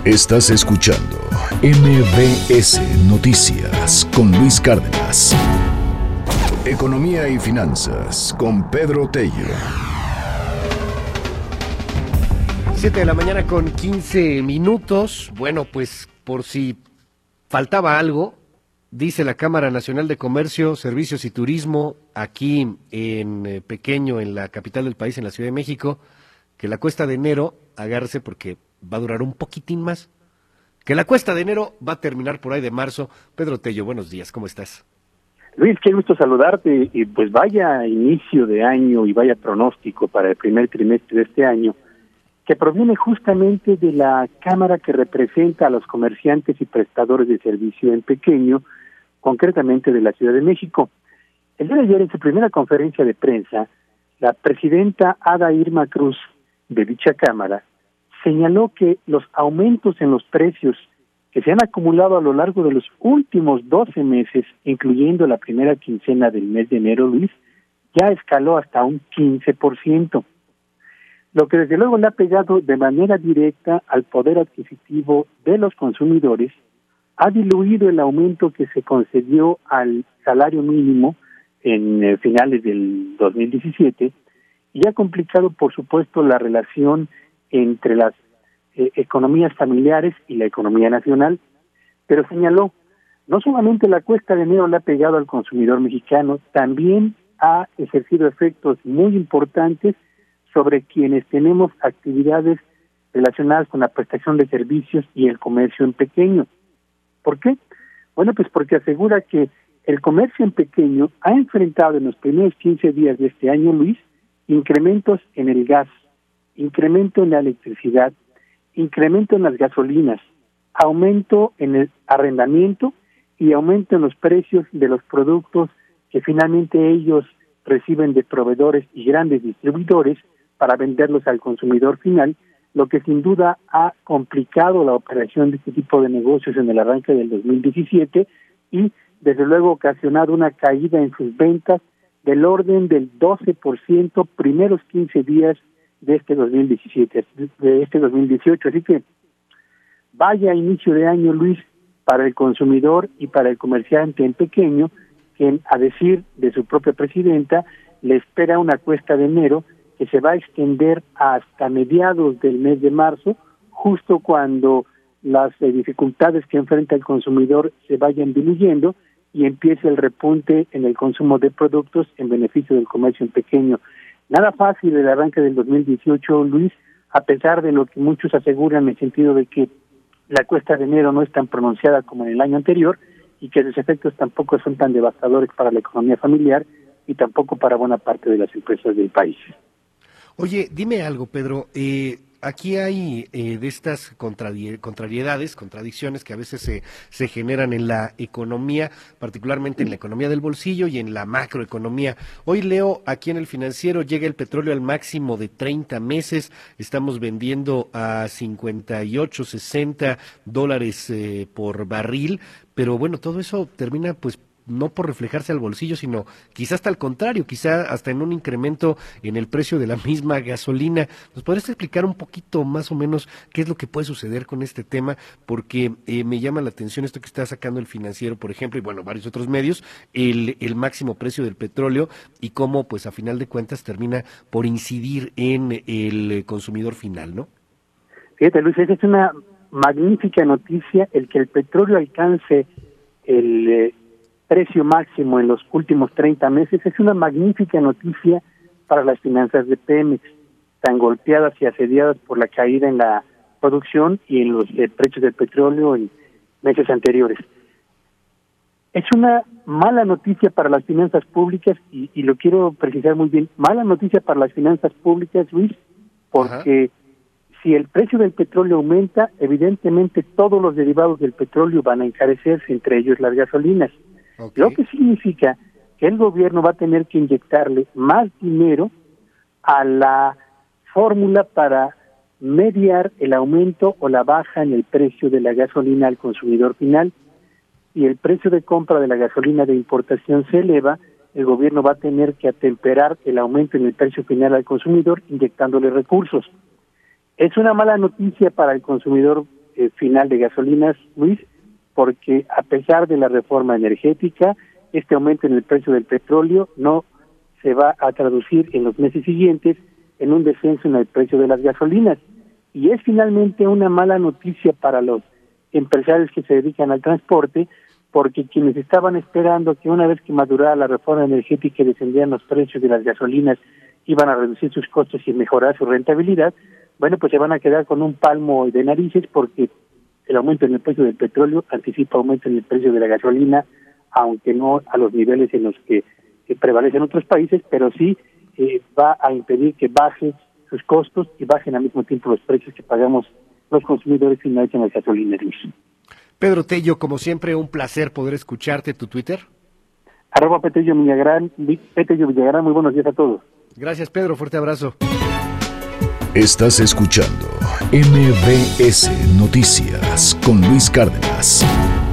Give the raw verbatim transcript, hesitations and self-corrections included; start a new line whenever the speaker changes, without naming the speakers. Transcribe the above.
Estás escuchando M B S Noticias con Luis Cárdenas. Economía y finanzas con Pedro Tello.
Siete de la mañana con quince minutos. Bueno, pues por si faltaba algo, dice la Cámara Nacional de Comercio, Servicios y Turismo, aquí en eh, Pequeño, en la capital del país, en la Ciudad de México, que la cuesta de enero, agárrese porque va a durar un poquitín más, que la cuesta de enero va a terminar por ahí de marzo. Pedro Tello, buenos días, ¿cómo estás?
Luis, qué gusto saludarte, y pues vaya inicio de año y vaya pronóstico para el primer trimestre de este año, que proviene justamente de la Cámara que representa a los comerciantes y prestadores de servicio en Pequeño, concretamente de la Ciudad de México. El día de ayer, en su primera conferencia de prensa, la presidenta Ada Irma Cruz de dicha Cámara señaló que los aumentos en los precios que se han acumulado a lo largo de los últimos doce meses, incluyendo la primera quincena del mes de enero, Luis, ya escaló hasta un quince por ciento. Lo que desde luego le ha pegado de manera directa al poder adquisitivo de los consumidores, ha diluido el aumento que se concedió al salario mínimo en eh, finales del dos mil diecisiete y ha complicado, por supuesto, la relación entre las eh, economías familiares y la economía nacional. Pero señaló, no solamente la cuesta de enero le ha pegado al consumidor mexicano, también ha ejercido efectos muy importantes sobre quienes tenemos actividades relacionadas con la prestación de servicios y el comercio en pequeño. ¿Por qué? Bueno, pues porque asegura que el comercio en pequeño ha enfrentado en los primeros quince días de este año, Luis, incrementos en el gas, incremento en la electricidad, incremento en las gasolinas, aumento en el arrendamiento y aumento en los precios de los productos que finalmente ellos reciben de proveedores y grandes distribuidores para venderlos al consumidor final, lo que sin duda ha complicado la operación de este tipo de negocios en el arranque del dos mil diecisiete y desde luego ocasionado una caída en sus ventas del orden del doce por ciento primeros quince días de este dos mil diecisiete, de este dos mil dieciocho. Así que vaya inicio de año, Luis, para el consumidor y para el comerciante en pequeño, quien, a decir de su propia presidenta, le espera una cuesta de enero que se va a extender hasta mediados del mes de marzo, justo cuando las eh, dificultades que enfrenta el consumidor se vayan diluyendo y empiece el repunte en el consumo de productos en beneficio del comercio en pequeño. Nada fácil el arranque del dos mil dieciocho, Luis, a pesar de lo que muchos aseguran en el sentido de que la cuesta de enero no es tan pronunciada como en el año anterior y que sus efectos tampoco son tan devastadores para la economía familiar y tampoco para buena parte de las empresas del país.
Oye, dime algo, Pedro, eh, aquí hay eh, de estas contrari- contrariedades, contradicciones que a veces se, se generan en la economía, particularmente en la economía del bolsillo y en la macroeconomía. Hoy leo aquí en el Financiero, llega el petróleo al máximo de treinta meses, estamos vendiendo a cincuenta y ocho, sesenta dólares eh, por barril, pero bueno, todo eso termina pues no por reflejarse al bolsillo, sino quizá hasta al contrario, quizá hasta en un incremento en el precio de la misma gasolina. ¿Nos podrías explicar un poquito más o menos qué es lo que puede suceder con este tema? Porque eh, me llama la atención esto que está sacando el Financiero, por ejemplo, y bueno, varios otros medios, el, el máximo precio del petróleo y cómo, pues a final de cuentas, termina por incidir en el consumidor final, ¿no?
Fíjate, Luis, esa es una magnífica noticia, el que el petróleo alcance el eh, precio máximo en los últimos treinta meses, es una magnífica noticia para las finanzas de Pemex, tan golpeadas y asediadas por la caída en la producción y en los eh, precios del petróleo en meses anteriores. Es una mala noticia para las finanzas públicas y, y lo quiero precisar muy bien, mala noticia para las finanzas públicas, Luis, porque Ajá. si el precio del petróleo aumenta, evidentemente todos los derivados del petróleo van a encarecerse, entre ellos las gasolinas. Okay. Lo que significa que el gobierno va a tener que inyectarle más dinero a la fórmula para mediar el aumento o la baja en el precio de la gasolina al consumidor final. Si el precio de compra de la gasolina de importación se eleva, el gobierno va a tener que atemperar el aumento en el precio final al consumidor inyectándole recursos. Es una mala noticia para el consumidor eh, final de gasolinas, Luis, porque a pesar de la reforma energética, este aumento en el precio del petróleo no se va a traducir en los meses siguientes en un descenso en el precio de las gasolinas. Y es finalmente una mala noticia para los empresarios que se dedican al transporte, porque quienes estaban esperando que una vez que madurara la reforma energética y descendían los precios de las gasolinas, iban a reducir sus costos y mejorar su rentabilidad, bueno, pues se van a quedar con un palmo de narices, porque el aumento en el precio del petróleo anticipa aumento en el precio de la gasolina, aunque no a los niveles en los que, que prevalecen otros países, pero sí eh, va a impedir que bajen sus costos y bajen al mismo tiempo los precios que pagamos los consumidores finales en las gasolineras.
Pedro Tello, como siempre, un placer poder escucharte. ¿Tu Twitter?
Arroba Petello Villagrán, Petello Villagrán, muy buenos días a todos.
Gracias, Pedro, fuerte abrazo.
Estás escuchando M V S Noticias con Luis Cárdenas.